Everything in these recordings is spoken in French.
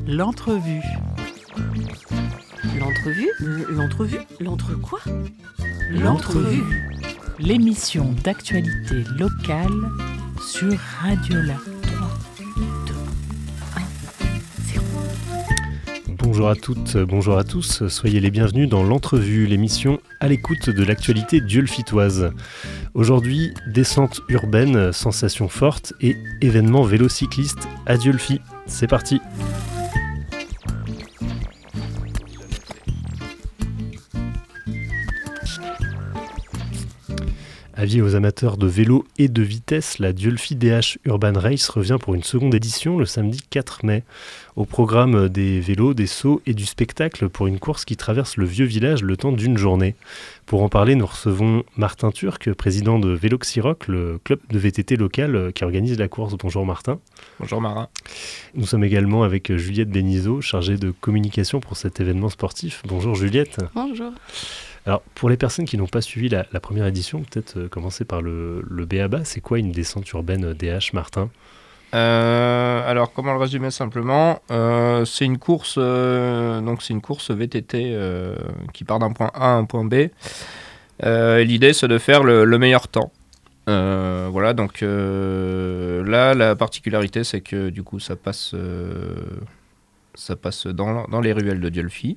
L'entrevue. L'entrevue ? L'entre quoi ? L'entrevue. L'émission d'actualité locale sur Radiola. 3, 2, 1, 0. Bonjour à toutes, bonjour à tous, soyez les bienvenus dans l'entrevue, l'émission à l'écoute de l'actualité dieulefiitoise. Aujourd'hui, descente urbaine, sensations fortes et événements vélocyclistes à Dieulefit. C'est parti! Avis aux amateurs de vélo et de vitesse, la Dieulefit DH Urban Race revient pour une seconde édition le samedi 4 mai. Au programme des vélos, des sauts et du spectacle pour une course qui traverse le vieux village le temps d'une journée. Pour en parler, nous recevons Martin Turc, président de Véloxyroc, le club de VTT local qui organise la course. Bonjour Martin. Bonjour Marin. Nous sommes également avec Juliette Denisot, chargée de communication pour cet événement sportif. Bonjour Juliette. Bonjour. Alors, pour les personnes qui n'ont pas suivi la première édition, peut-être commencer par le B.A.B.A. C'est quoi une descente urbaine DH, Martin ? Alors, comment le résumer simplement ? C'est une course VTT qui part d'un point A à un point B. L'idée, c'est de faire le meilleur temps. Voilà, donc là, la particularité, c'est que du coup, ça passe dans les ruelles de Dieulefit.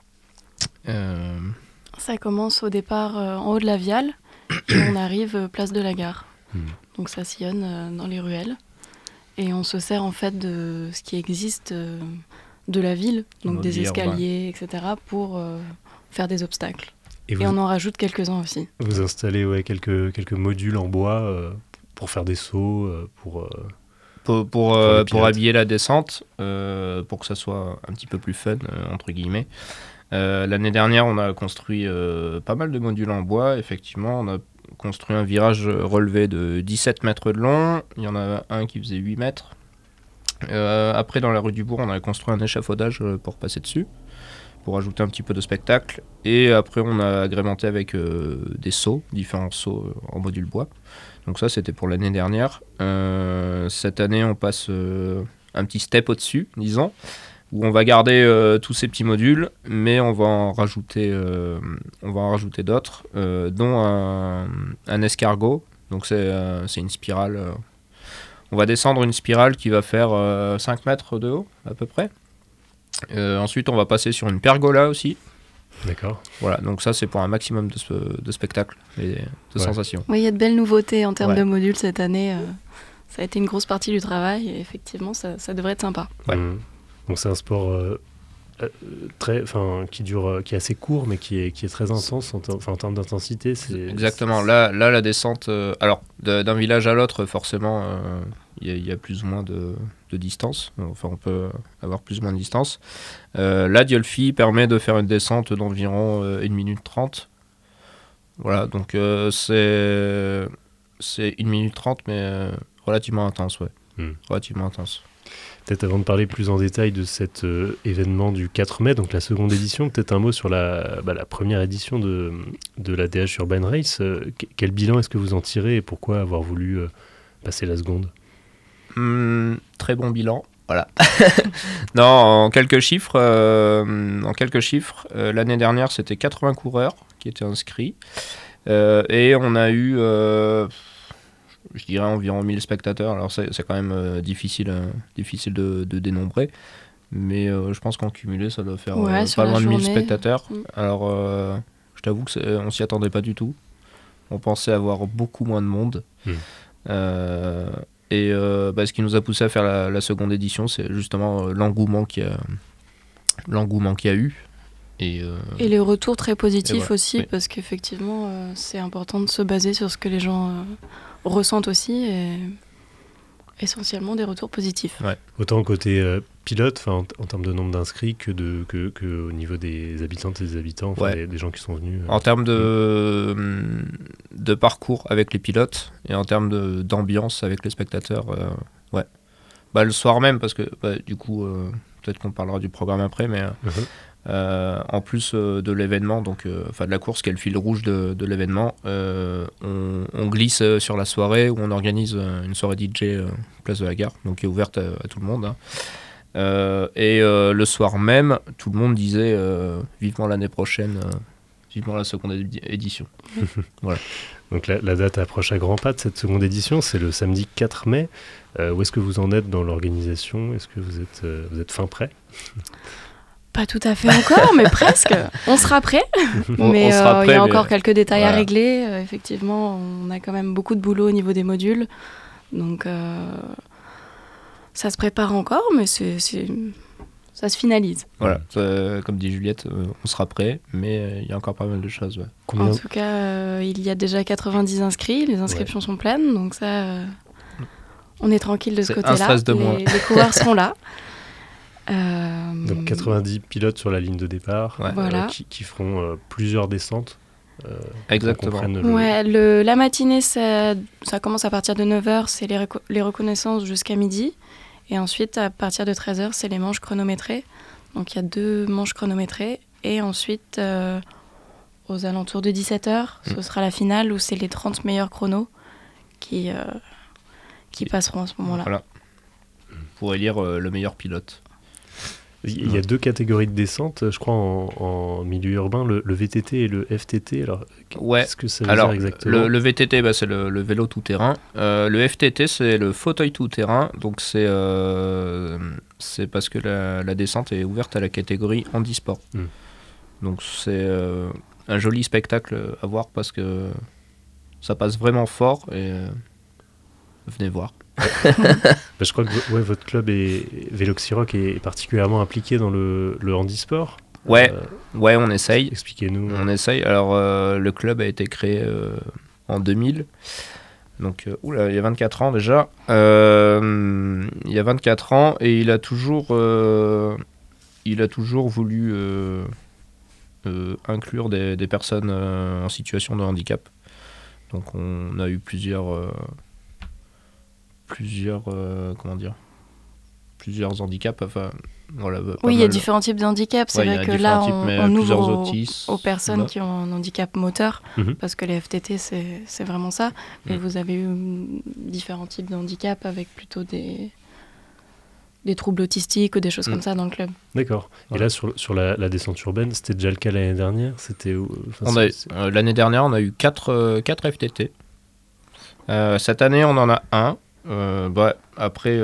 Ça commence au départ en haut de la Viale et on arrive place de la Gare. Donc ça sillonne dans les ruelles et on se sert en fait de ce qui existe de la ville, donc des escaliers, etc. pour faire des obstacles. Et on en rajoute quelques-uns aussi. Vous installez quelques modules en bois pour faire des sauts, pour habiller la descente, pour que ça soit un petit peu plus fun, entre guillemets. L'année dernière, on a construit pas mal de modules en bois. Effectivement, on a construit un virage relevé de 17 mètres de long. Il y en a un qui faisait 8 mètres. Après, dans la rue du Bourg, on a construit un échafaudage pour passer dessus, pour ajouter un petit peu de spectacle. Et après, on a agrémenté avec des sauts, différents sauts en module bois. Donc ça, c'était pour l'année dernière. Cette année, on passe un petit step au-dessus, disons, où on va garder tous ces petits modules, mais on va en rajouter d'autres, dont un escargot. Donc c'est une spirale. On va descendre une spirale qui va faire 5 mètres de haut, à peu près. Ensuite, on va passer sur une pergola aussi. D'accord. Voilà, donc ça, c'est pour un maximum de spectacles et de sensations. Oui, il y a de belles nouveautés en termes de modules cette année. Ça a été une grosse partie du travail et effectivement, ça devrait être sympa. Ouais. Donc c'est un sport qui est assez court, mais qui est très intense en termes d'intensité. Exactement. Là, la descente, alors d'un village à l'autre, forcément, il y a plus ou moins de distance. Enfin, on peut avoir plus ou moins de distance. Là, Dieulefit permet de faire une descente d'environ 1 minute 30. Voilà, donc c'est 1 minute 30, mais relativement intense, ouais. Relativement intense. Peut-être avant de parler plus en détail de cet événement du 4 mai, donc la seconde édition, peut-être un mot sur la première édition de la DH Urban Race. Quel bilan est-ce que vous en tirez et pourquoi avoir voulu passer la seconde ? Très bon bilan, voilà. Non, en quelques chiffres, l'année dernière, c'était 80 coureurs qui étaient inscrits et on a eu... je dirais environ 1000 spectateurs. Alors c'est quand même difficile de dénombrer, mais je pense qu'en cumulé ça doit faire pas loin de 1000 spectateurs. Alors je t'avoue qu'on s'y attendait pas du tout. On pensait avoir beaucoup moins de monde. Ce qui nous a poussé à faire la seconde édition, c'est justement l'engouement qu'il y a eu. Et les retours très positifs aussi, parce qu'effectivement c'est important de se baser sur ce que les gens ressentent aussi, et essentiellement des retours positifs. Ouais. Autant côté pilote, en termes de nombre d'inscrits, que au niveau des habitantes et des habitants, des gens qui sont venus. En termes de parcours avec les pilotes et en termes d'ambiance avec les spectateurs, le soir même, parce que du coup, peut-être qu'on parlera du programme après, mais en plus de l'événement, donc de la course qui est le fil rouge de l'événement, on glisse sur la soirée où on organise une soirée DJ place de la Gare, donc qui est ouverte à tout le monde. Et le soir même, tout le monde disait vivement l'année prochaine, vivement la seconde édition. Voilà. Donc la date approche à grands pas de cette seconde édition, c'est le samedi 4 mai. Où est-ce que vous en êtes dans l'organisation ? Est-ce que vous êtes fin prêt ? Pas tout à fait encore, mais presque. On sera prêt. Mais il y a encore quelques détails à régler. Effectivement, on a quand même beaucoup de boulot au niveau des modules. Donc, ça se prépare encore, mais ça se finalise. Voilà, comme dit Juliette, on sera prêt, mais il y a encore pas mal de choses. Ouais. En tout cas, il y a déjà 90 inscrits. Les inscriptions sont pleines, donc ça, on est tranquille de ce côté-là. Un stress de moins. Les coureurs seront là. Donc 90 pilotes sur la ligne de départ, voilà. qui feront plusieurs descentes. Exactement. La matinée, ça commence à partir de 9h, c'est les reconnaissances jusqu'à midi. Et ensuite, à partir de 13h, c'est les manches chronométrées. Donc il y a 2 manches chronométrées. Et ensuite, aux alentours de 17h, ce sera la finale où c'est les 30 meilleurs chronos qui passeront à ce moment-là. Voilà. Pour élire le meilleur pilote. Il y a 2 catégories de descente, je crois, en milieu urbain, le VTT et le FTT. Alors, qu'est-ce que ça veut dire exactement ? Le VTT, c'est le vélo tout-terrain. Le FTT, c'est le fauteuil tout-terrain. Donc, c'est parce que la descente est ouverte à la catégorie handisport. Donc, c'est un joli spectacle à voir parce que ça passe vraiment fort et venez voir. Je crois que votre club Véloxyrock est particulièrement impliqué dans le handisport. Ouais, on essaye. Expliquez-nous. On essaye. Alors, le club a été créé en 2000. Donc, il y a 24 ans déjà. Il y a 24 ans et il a toujours voulu inclure des personnes en situation de handicap. Donc, on a eu plusieurs handicaps. Enfin, voilà, il y a différents types de handicaps. C'est vrai que là, on ouvre aux personnes qui ont un handicap moteur, parce que les FTT, c'est vraiment ça. Mais vous avez eu différents types de handicaps avec plutôt des troubles autistiques ou des choses comme ça dans le club. D'accord. Et là, sur la descente urbaine, c'était déjà le cas l'année dernière ? L'année dernière, on a eu 4 FTT. Cette année, on en a un. Après,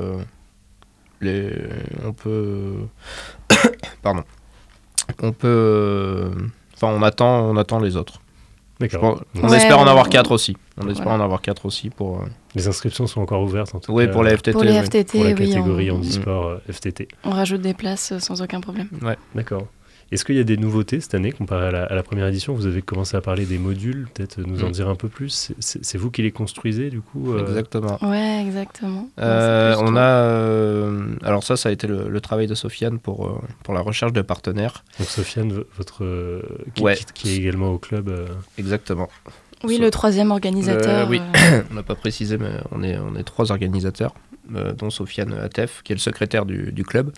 on peut. Pardon. On peut. On attend les autres. D'accord. On espère en avoir 4 aussi. On espère en avoir 4 aussi pour. Les inscriptions sont encore ouvertes en tout cas. Oui, pour les FTT. Pour les FTT, pour la catégorie handisport FTT. On rajoute des places sans aucun problème. Ouais. D'accord. Est-ce qu'il y a des nouveautés cette année comparé à la première édition ? Vous avez commencé à parler des modules, peut-être nous en dire un peu plus. C'est vous qui les construisez du coup Exactement. Ouais, exactement. On a alors ça a été le travail de Sofiane pour la recherche de partenaires. Donc Sofiane, qui est également au club. Exactement. Oui, le 3e organisateur. Oui, on n'a pas précisé, mais on est 3 organisateurs, dont Sofiane Atef, qui est le secrétaire du club.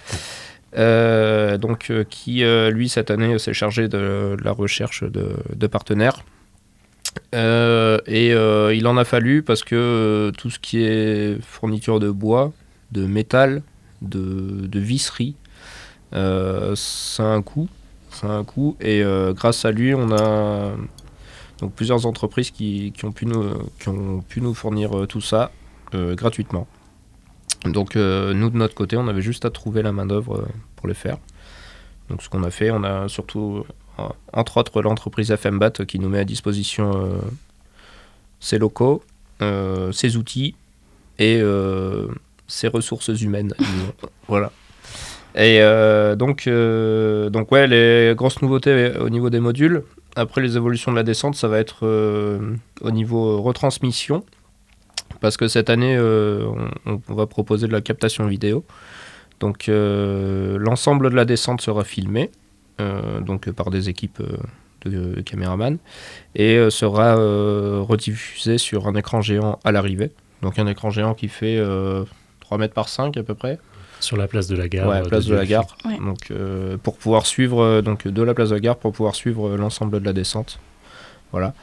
Qui lui cette année s'est chargé de la recherche de partenaires il en a fallu parce que tout ce qui est fourniture de bois, de métal, de visserie, ça a un coût et grâce à lui on a donc plusieurs entreprises qui ont pu nous fournir tout ça gratuitement. Donc nous de notre côté on avait juste à trouver la main d'œuvre pour le faire. Donc ce qu'on a fait, on a surtout entre autres l'entreprise FMBAT qui nous met à disposition ses locaux, ses outils et ses ressources humaines. Voilà. Et donc les grosses nouveautés au niveau des modules. Après les évolutions de la descente, ça va être au niveau retransmission. Parce que cette année, on va proposer de la captation vidéo. Donc, l'ensemble de la descente sera filmé par des équipes de caméramans et sera rediffusé sur un écran géant à l'arrivée. Donc, un écran géant qui fait 3 mètres par 5 à peu près. Sur la place de la gare. Ouais, place de la gare. Ouais. Donc, pour pouvoir suivre de la place de la gare, pour pouvoir suivre l'ensemble de la descente. Voilà.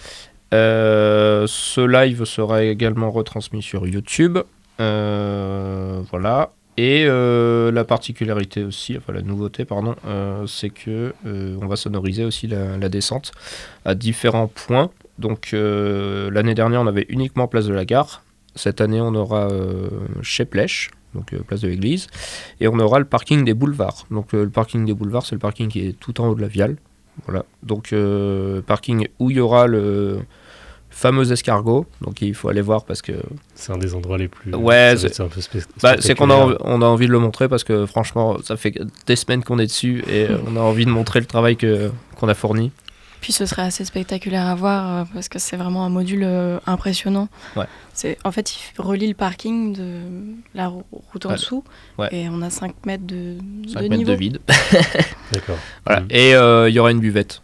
Ce live sera également retransmis sur YouTube. Voilà. Et la particularité aussi, enfin la nouveauté, pardon, c'est que on va sonoriser aussi la descente à différents points. Donc l'année dernière, on avait uniquement place de la Gare. Cette année, on aura chez Plèche, donc place de l'église, et on aura le parking des boulevards. Donc le parking des boulevards, c'est le parking qui est tout en haut de la Viale. Voilà. Donc parking où il y aura le fameux escargot, donc il faut aller voir parce que c'est un des endroits les plus... Ouais, c'est un peu spectaculaire. C'est qu'on a envie de le montrer parce que franchement, ça fait des semaines qu'on est dessus et on a envie de montrer le travail qu'on a fourni. Puis ce serait assez spectaculaire à voir parce que c'est vraiment un module impressionnant. Ouais. En fait, il relie le parking de la route en dessous et on a 5 mètres de 5 niveau. mètres de vide. D'accord. Voilà. Et il y aura une buvette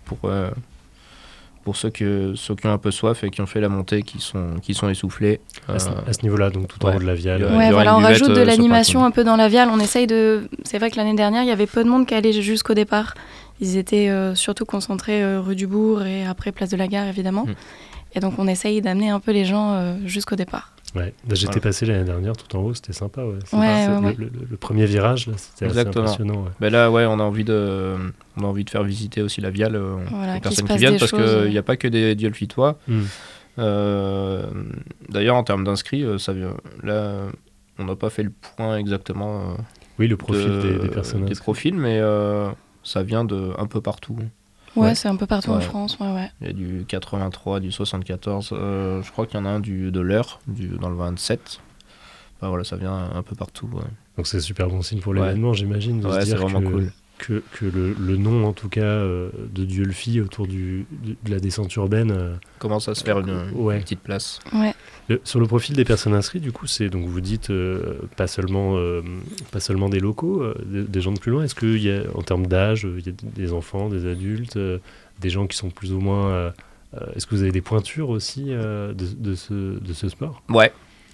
pour ceux qui ont un peu soif et qui ont fait la montée, qui sont essoufflés. À ce niveau-là, donc tout en haut de la Viale. Ouais, voilà, on rajoute de l'animation un peu dans la Viale. On essaye de... C'est vrai que l'année dernière, il y avait peu de monde qui allait jusqu'au départ. Ils étaient surtout concentrés rue du Bourg et après place de la Gare, évidemment. Et donc, on essaye d'amener un peu les gens jusqu'au départ. Ouais. J'étais passé l'année dernière tout en haut, c'était sympa. Ouais. Le premier virage, là, c'était assez impressionnant. Ouais. Ben là, on a envie de faire visiter aussi la Viale aux personnes qui viennent parce qu'il n'y a pas que des Diolfitois. D'ailleurs, en termes d'inscrits, là, on n'a pas fait le point exactement. Oui, le profil des personnes inscrites. Des profils, mais ça vient de un peu partout. Ouais, c'est un peu partout en France. Ouais. Il y a du 83, du 74. Je crois qu'il y en a un de l'Eure, dans le 27. Enfin, voilà, ça vient un peu partout. Ouais. Donc c'est super bon signe pour l'événement, j'imagine, de se dire c'est vraiment cool. Que le nom, en tout cas, de Diolfi autour de la descente urbaine... commence à se faire une petite place. Ouais. Sur le profil des personnes inscrites, du coup, c'est, donc vous dites, pas seulement des locaux, des gens de plus loin. Est-ce qu'il y a, en termes d'âge, il y a des enfants, des adultes, des gens qui sont plus ou moins... est-ce que vous avez des pointures aussi de ce sport ? Ouais.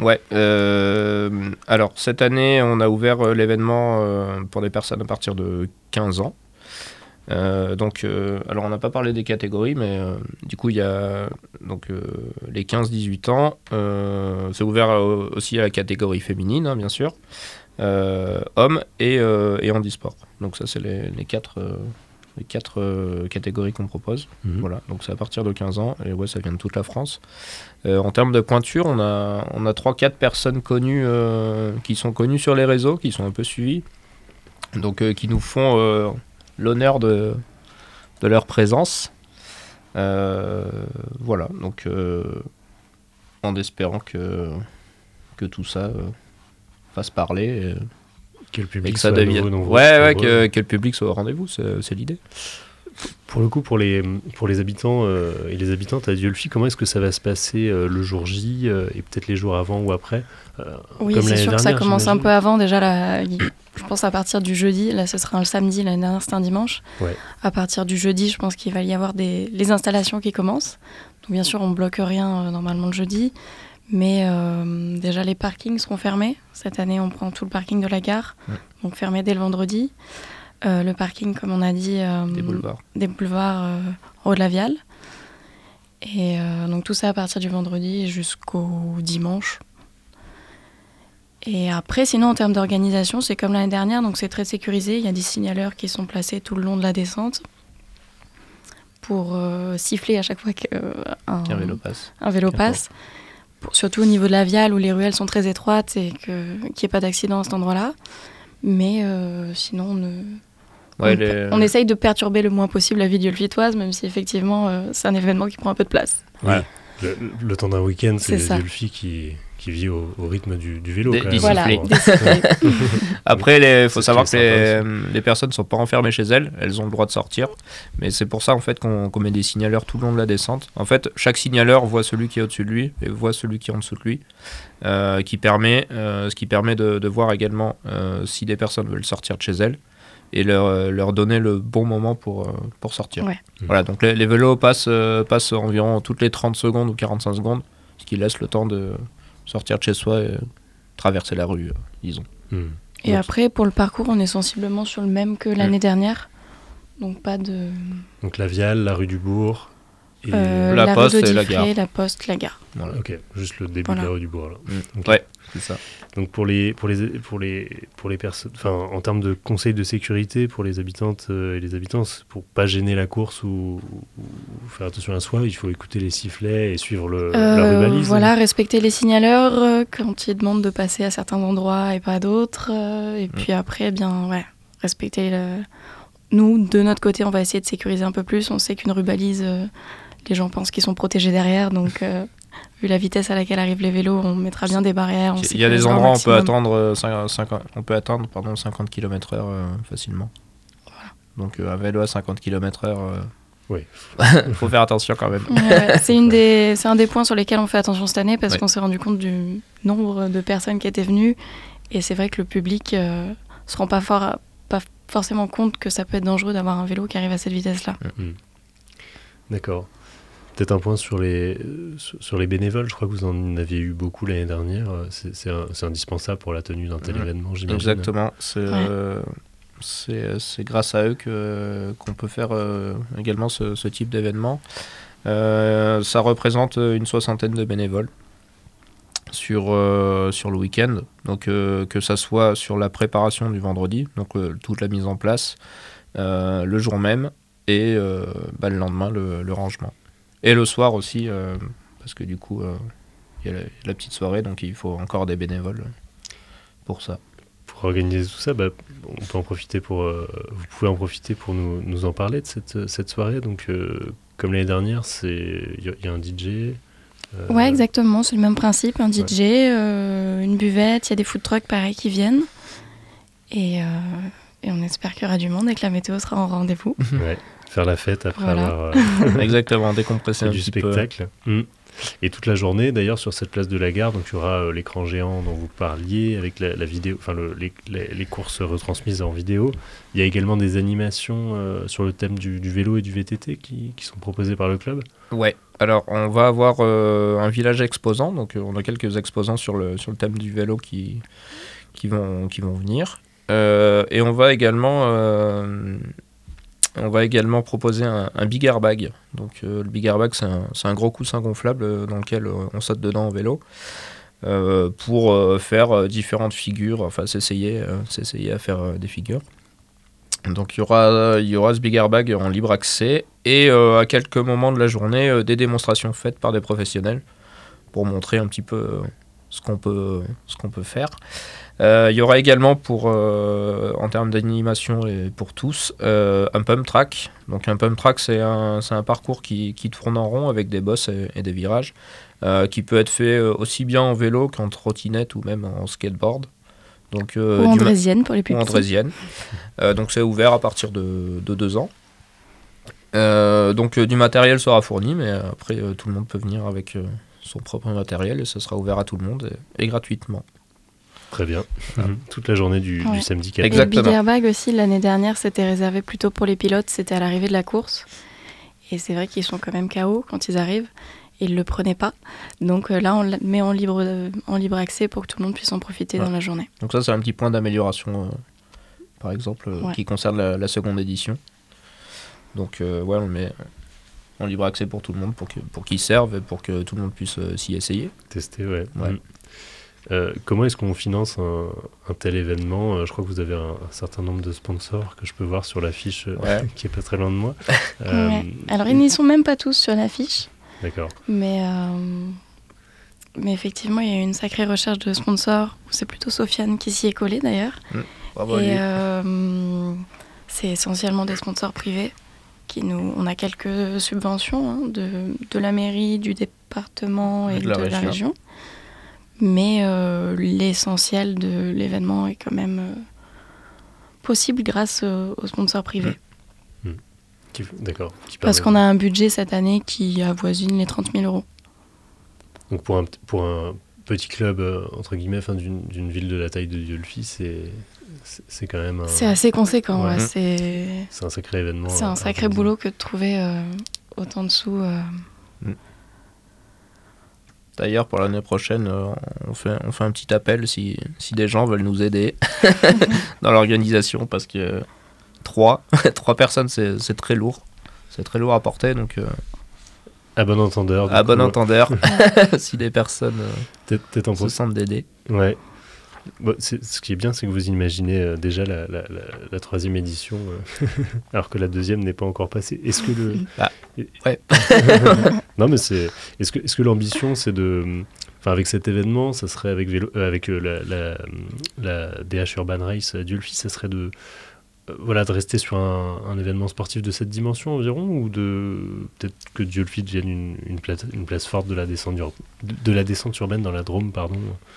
Alors, cette année, on a ouvert l'événement pour des personnes à partir de 15 ans. Alors on n'a pas parlé des catégories, mais du coup il y a les 15-18 ans. C'est ouvert aussi à la catégorie féminine, hein, bien sûr, hommes et handisport. Donc ça c'est les quatre catégories qu'on propose. Voilà, donc c'est à partir de 15 ans et ça vient de toute la France. En termes de pointure, on a 3-4 personnes connues qui sont connues sur les réseaux, qui sont un peu suivies, donc qui nous font l'honneur de leur présence. Voilà, donc en espérant que tout ça fasse parler que le public et que ça devienne nombreux. Que le public soit au rendez-vous, c'est l'idée. Pour le coup, pour les habitants et les habitantes à Diolfi, comment est-ce que ça va se passer le jour J et peut-être les jours avant ou après Oui, c'est sûr que ça commence un peu avant. Déjà, je pense à partir du jeudi. Là, ce sera un samedi. L'année dernière, c'était un dimanche. Ouais. À partir du jeudi, je pense qu'il va y avoir les installations qui commencent. Donc, bien sûr, on ne bloque rien normalement le jeudi. Mais déjà, les parkings seront fermés. Cette année, on prend tout le parking de la gare. Donc, fermé dès le vendredi. Le parking, comme on a dit, des boulevards en haut de la Viale. Et donc tout ça à partir du vendredi jusqu'au dimanche. Et après, sinon, en termes d'organisation, c'est comme l'année dernière, donc c'est très sécurisé. Il y a des signaleurs qui sont placés tout le long de la descente pour siffler à chaque fois qu'un vélo passe. Surtout au niveau de la Viale où les ruelles sont très étroites et qu'il n'y ait pas d'accident à cet endroit-là. Mais sinon, on essaye de perturber le moins possible la vie diolfitoise, même si effectivement c'est un événement qui prend un peu de place. Ouais. Le temps d'un week-end, c'est les Diolfi qui vit au rythme du vélo. Voilà. Après, il faut savoir que les personnes ne sont pas enfermées chez elles, elles ont le droit de sortir. Mais c'est pour ça en fait, qu'on met des signaleurs tout le long de la descente. En fait, chaque signaleur voit celui qui est au-dessus de lui et voit celui qui est en dessous de lui. Ce qui permet de voir également si des personnes veulent sortir de chez elles et leur donner le bon moment pour sortir. Ouais. Voilà, donc les vélos passent environ toutes les 30 secondes ou 45 secondes, ce qui laisse le temps de sortir de chez soi et traverser la rue, disons. Et après, pour le parcours, on est sensiblement sur le même que l'année dernière. Donc pas de... Donc la Viale, la rue du Bourg, La Poste et la gare. La Poste, la gare. Voilà. Ok, juste le début de la rue du Bourg. Là. Okay. Ouais, c'est ça. Donc pour les personnes, enfin en termes de conseils de sécurité pour les habitantes et les habitants, pour pas gêner la course ou faire attention à soi, il faut écouter les sifflets et suivre la rue balise. Voilà, respecter les signaleurs quand ils demandent de passer à certains endroits et pas d'autres. Et puis après, respecter Nous, de notre côté, on va essayer de sécuriser un peu plus. On sait qu'une rue balise, les gens pensent qu'ils sont protégés derrière, donc vu la vitesse à laquelle arrivent les vélos, on mettra bien des barrières. Il y a des endroits où on peut attendre 50 km/h facilement. Voilà. Donc un vélo à 50 km/h, oui. Faut faire attention quand même. C'est un des points sur lesquels on fait attention cette année parce qu'on s'est rendu compte du nombre de personnes qui étaient venues. Et c'est vrai que le public se rend pas forcément compte que ça peut être dangereux d'avoir un vélo qui arrive à cette vitesse-là. D'accord. Peut-être un point sur les bénévoles. Je crois que vous en aviez eu beaucoup l'année dernière. C'est indispensable pour la tenue d'un tel événement, j'imagine. Exactement. C'est grâce à eux qu'on peut faire également ce type d'événement. Ça représente une 60aine de bénévoles sur le week-end. Donc que ça soit sur la préparation du vendredi, donc toute la mise en place, le jour même, et le lendemain, le rangement. Et le soir aussi, parce que du coup, il y a la petite soirée, donc il faut encore des bénévoles pour ça. Pour organiser tout ça, on peut en profiter vous pouvez en profiter pour nous en parler de cette soirée. Donc, comme l'année dernière, il y a un DJ. Ouais, exactement, c'est le même principe, un DJ, une buvette, il y a des food trucks pareil qui viennent. Et on espère qu'il y aura du monde et que la météo sera en rendez-vous. Ouais, faire la fête après avoir exactement, décompresser du spectacle. Et toute la journée, d'ailleurs, sur cette place de la gare, donc il y aura l'écran géant dont vous parliez, avec la vidéo, enfin les courses retransmises en vidéo. Il y a également des animations sur le thème du vélo et du VTT qui sont proposées par le club. Ouais. Alors on va avoir un village exposant, donc on a quelques exposants sur le thème du vélo qui vont venir. Et on va également proposer un big airbag. Donc le big airbag, c'est un gros coussin gonflable dans lequel on saute dedans en vélo pour faire différentes figures, enfin s'essayer à faire des figures. Donc il y aura ce big airbag en libre accès et à quelques moments de la journée des démonstrations faites par des professionnels pour montrer un petit peu ce qu'on peut faire. Il y aura également en termes d'animation et pour tous un pump track. Donc un pump track, c'est un parcours qui tourne en rond avec des bosses et des virages qui peut être fait aussi bien en vélo qu'en trottinette ou même en skateboard. Donc, ou en draisienne pour les plus petits. Ou en draisienne. Donc c'est ouvert à partir de 2 ans. Donc du matériel sera fourni, mais après tout le monde peut venir avec son propre matériel et ça sera ouvert à tout le monde et gratuitement. Très bien. Toute la journée du samedi 4. Exactement. Et le big airbag aussi, l'année dernière, c'était réservé plutôt pour les pilotes, c'était à l'arrivée de la course. Et c'est vrai qu'ils sont quand même KO quand ils arrivent. Et ils ne le prenaient pas. Donc là, on le met en libre accès pour que tout le monde puisse en profiter dans la journée. Donc ça, c'est un petit point d'amélioration, par exemple, qui concerne la seconde édition. Donc on le met en libre accès pour tout le monde, pour qu'ils servent et pour que tout le monde puisse s'y essayer. Tester, ouais. Comment est-ce qu'on finance un tel événement ? Je crois que vous avez un certain nombre de sponsors que je peux voir sur l'affiche qui est pas très loin de moi. Alors, ils n'y sont même pas tous sur l'affiche. D'accord. Mais effectivement, il y a eu une sacrée recherche de sponsors. C'est plutôt Sofiane qui s'y est collée d'ailleurs. Bravo et c'est essentiellement des sponsors privés. On a quelques subventions de la mairie, du département et de la région. Mais l'essentiel de l'événement est quand même possible grâce aux sponsors privés. D'accord. Parce qu'on a un budget cette année qui avoisine les 30 000 €. Donc pour un petit club, entre guillemets, d'une ville de la taille de Dieulefit, c'est quand même... C'est assez conséquent, ouais. C'est un sacré événement. C'est un sacré boulot que de trouver autant de sous. D'ailleurs, pour l'année prochaine, on fait un petit appel si des gens veulent nous aider dans l'organisation, parce que 3 personnes, c'est très lourd. C'est très lourd à porter, donc À bon entendeur. À bon entendeur, si les personnes se sentent d'aider. Ouais. Bon, ce qui est bien, c'est que vous imaginez déjà la 3e édition, alors que la 2e n'est pas encore passée. Est-ce que le... ouais. Non, mais est-ce que l'ambition, c'est de... Enfin, avec cet événement, ça serait avec la DH Urban Race à Diolfi, ça serait de rester sur un événement sportif de cette dimension environ, ou peut-être que Diolfi devienne une place forte de la descente urbaine dans la Drôme, pardon.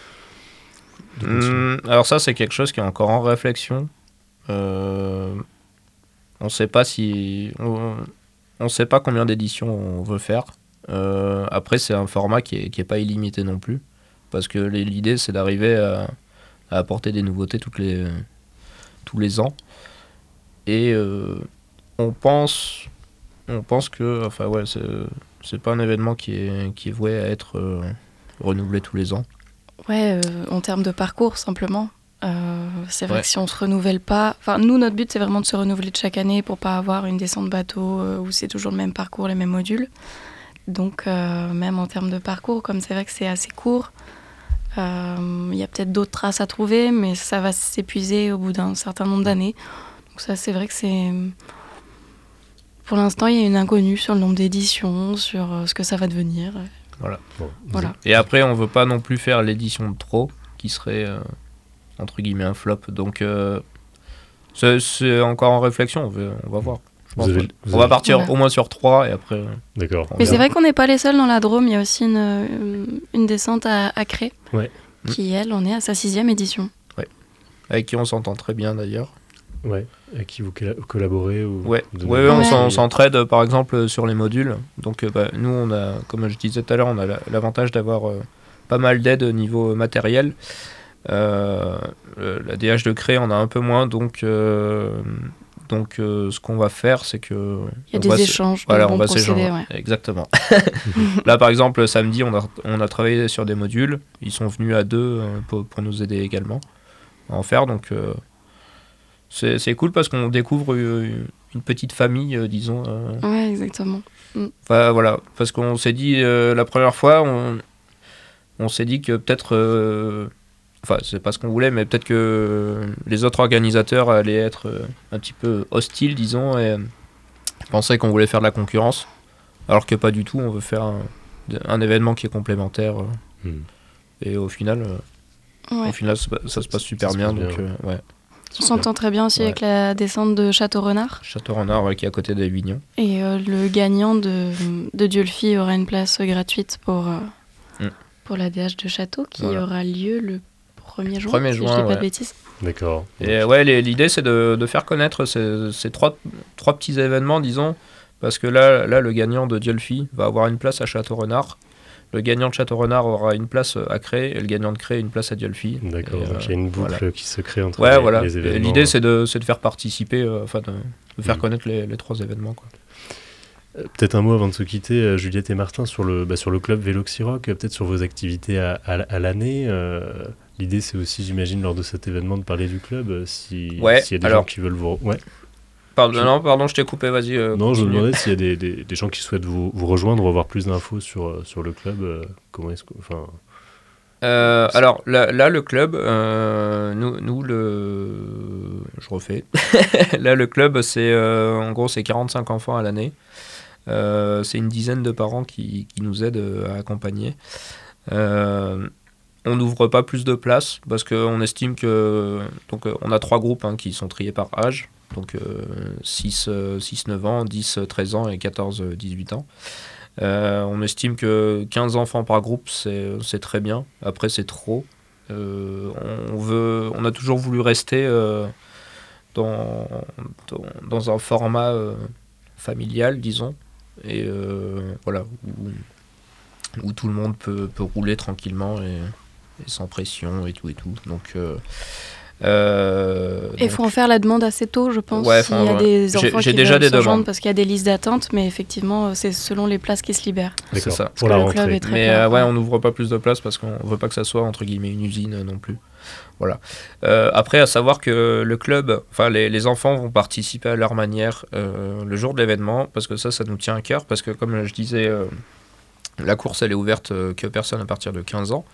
Alors ça, c'est quelque chose qui est encore en réflexion. On sait pas on sait pas combien d'éditions on veut faire. Après, c'est un format qui est pas illimité non plus, parce que l'idée, c'est d'arriver à apporter des nouveautés tous les ans. Et on pense que, enfin ouais, c'est pas un événement qui est voué à être renouvelé tous les ans. Ouais, en termes de parcours, simplement. C'est vrai que si on se renouvelle pas... Enfin, nous, notre but, c'est vraiment de se renouveler de chaque année pour pas avoir une descente bateau où c'est toujours le même parcours, les mêmes modules. Donc, même en termes de parcours, comme c'est vrai que c'est assez court, y a peut-être d'autres traces à trouver, mais ça va s'épuiser au bout d'un certain nombre d'années. Donc ça, c'est vrai que c'est... Pour l'instant, il y a une inconnue sur le nombre d'éditions, sur ce que ça va devenir. Voilà. Bon, voilà. Et après, on veut pas non plus faire l'édition de trop, qui serait entre guillemets un flop. Donc c'est encore en réflexion, on va voir. On va partir au moins sur 3 et après. D'accord. Mais c'est vrai qu'on n'est pas les seuls dans la Drôme. Il y a aussi une descente à Cré, qui elle, on est à sa 6e édition. Ouais. Avec qui on s'entend très bien d'ailleurs. Ouais. Avec qui vous collaborez ou on s'entraide par exemple sur les modules. Donc nous, on a, comme je disais tout à l'heure, on a l'avantage d'avoir pas mal d'aide au niveau matériel. La DH de Cré en a un peu moins, donc ce qu'on va faire, c'est que... Il y a des échanges, on va s'échanger. Ouais. Exactement. Là, par exemple, samedi, on a travaillé sur des modules. Ils sont venus à 2 pour nous aider également à en faire. Donc, c'est cool parce qu'on découvre une petite famille, disons. Ouais, exactement. Enfin, voilà. Parce qu'on s'est dit, la première fois, on s'est dit que peut-être... Enfin, c'est pas ce qu'on voulait, mais peut-être que les autres organisateurs allaient être un petit peu hostiles, disons, et pensaient qu'on voulait faire de la concurrence, alors que pas du tout, on veut faire un événement qui est complémentaire. Et au final, ça se passe super bien. Donc, ouais. On s'entend très bien aussi avec la descente de Château-Renard. Château-Renard, qui est à côté d'Avignon. Et le gagnant de Diolfi aura une place gratuite pour la DH de Château, qui aura lieu le 1er juin, si je dis pas de bêtises. D'accord. Et l'idée, c'est de faire connaître ces trois petits événements, disons, parce que là, le gagnant de Diolfi va avoir une place à Château-Renard. Le gagnant de Château-Renard aura une place à Cré, et le gagnant de Cré une place à Diolfi. D'accord, donc il y a une boucle qui se crée entre les événements. Et l'idée, c'est de faire participer, de faire connaître les 3 événements, quoi. Peut-être un mot avant de se quitter, Juliette et Martin, sur le club Véloxyrock, peut-être sur vos activités à l'année. L'idée, c'est aussi, j'imagine, lors de cet événement, de parler du club, s'il y a des gens qui veulent vous... Ouais. Pardon, je t'ai coupé, vas-y. Non, je me demandais s'il y a des gens qui souhaitent vous rejoindre ou avoir plus d'infos sur le club. Comment est-ce que... Alors là, le club, je refais. Là, le club, c'est en gros, c'est 45 enfants à l'année. C'est une dizaine de parents qui nous aident à accompagner. On n'ouvre pas plus de places parce qu'on estime que... Donc, on a 3 groupes qui sont triés par âge. Donc, 6-9 ans, 10-13 ans et 14-18 ans. On estime que 15 enfants par groupe, c'est très bien. Après, c'est trop. On a toujours voulu rester dans un format familial, disons. Et voilà, où tout le monde peut rouler tranquillement et sans pression et tout. Donc... il faut en faire la demande assez tôt, je pense. S'il y a des enfants qui déjà veulent des se rejoindre demandes parce qu'il y a des listes d'attente, mais effectivement, c'est selon les places qui se libèrent. D'accord. C'est ça. Pour la rentrée. Mais on n'ouvre pas plus de places parce qu'on veut pas que ça soit entre guillemets une usine non plus. Voilà. Après, à savoir que le club, enfin les enfants vont participer à leur manière le jour de l'événement, parce que ça nous tient à cœur, parce que comme je disais, la course elle est ouverte que personne à partir de 15 ans,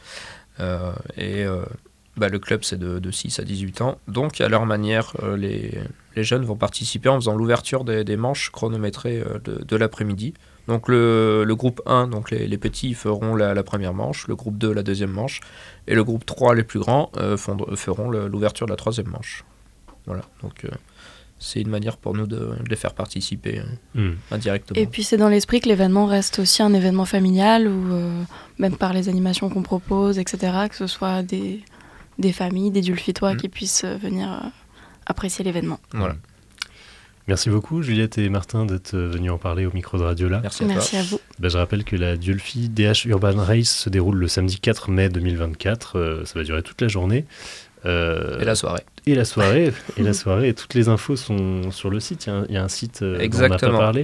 le club c'est de 6 à 18 ans, donc à leur manière, les jeunes vont participer en faisant l'ouverture des manches chronométrées de l'après-midi. Donc le groupe 1, donc les petits feront la première manche, le groupe 2 la deuxième manche, et le groupe 3, les plus grands, feront l'ouverture de la troisième manche. Voilà, donc c'est une manière pour nous de les faire participer indirectement. Et puis c'est dans l'esprit que l'événement reste aussi un événement familial, ou même par les animations qu'on propose, etc., que ce soit des familles, des dulfitois qui puissent venir apprécier l'événement. Voilà. Merci beaucoup Juliette et Martin d'être venus en parler au micro de Radiola. Merci à vous. Je rappelle que la Diolfi DH Urban Race se déroule le samedi 4 mai 2024. Ça va durer toute la journée. Et la soirée. Et la soirée. Et toutes les infos sont sur le site. Il y a un site dont on n'a pas parlé.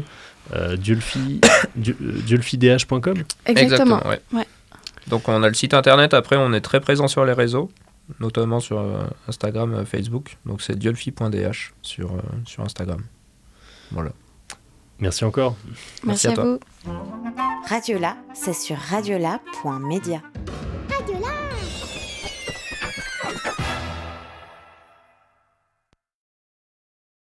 diolfidh.com. Exactement. Ouais. Donc on a le site internet. Après, on est très présent sur les réseaux, notamment sur Instagram, Facebook. Donc c'est diolfi.dh sur Instagram. Voilà. Merci encore. Merci à vous. Radiola, c'est sur radiola.media.